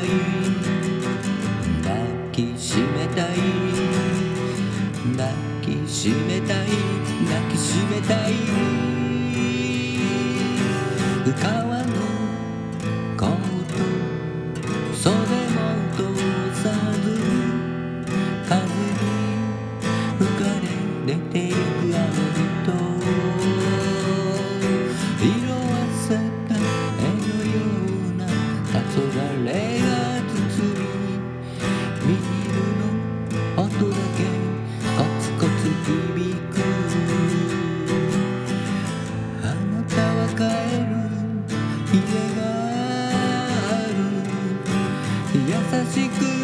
い抱きしめたい抱きしめたい抱きしめたい川のコート袖も通さず風に吹かれ出てゆくあの人色あせた絵のような黄昏が包みビニールの音だけコツコツ響くあなたは帰る家がある優しく